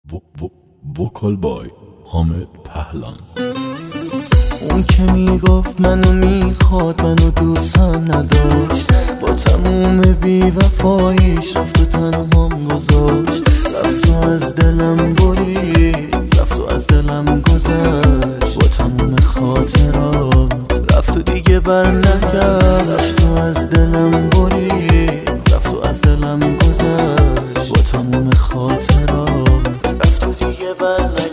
وکال بای حامد پهلان. اون که میگفت منو میخواد منو دوستم نداشت، با تموم بیوفاییش رفت و تنهام گذاشت. رفت و از دلم برید، رفت و از دلم گذشت، با تموم خاطرات رفت و دیگه بر نگشت. رفت و از دلم برید، رفت و از دلم گذشت، با تموم خاطرات رفت و دیگه بر نگشت.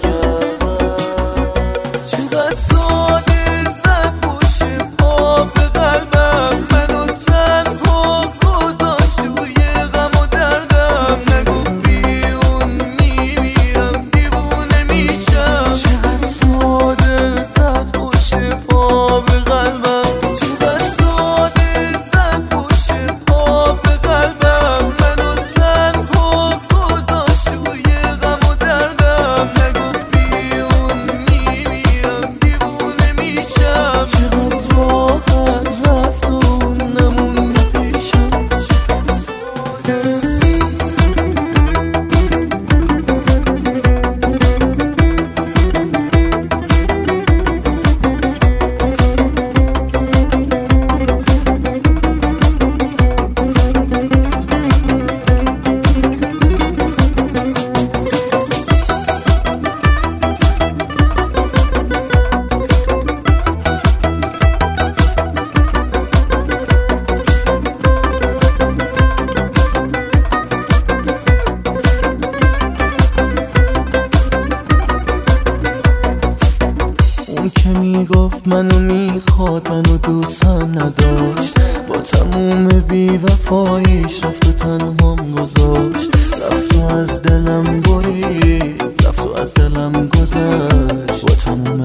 که میگفت منو میخواد منو دوستم نداشت، با تموم بیوفاییش رفت و تنهام گذاشت. رفت و از دلم برید، رفت و از دلم گذشت، با تموم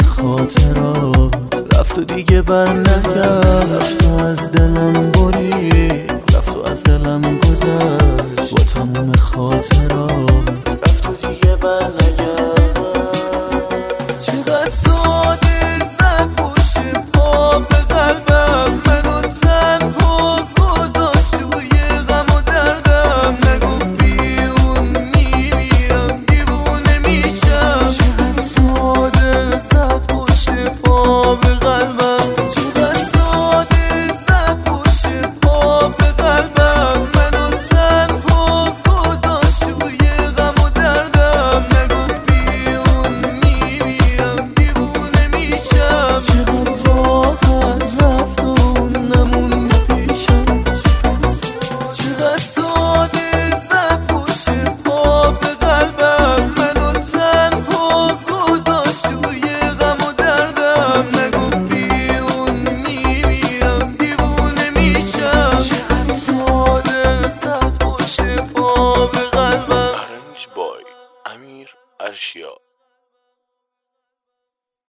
خاطرات رفت و دیگه بر نگشت. رفت و از دلم برید، رفت و از دلم گذشت، با تموم خاطرات رفت و دیگه بر نگشت. امیر ارشیا.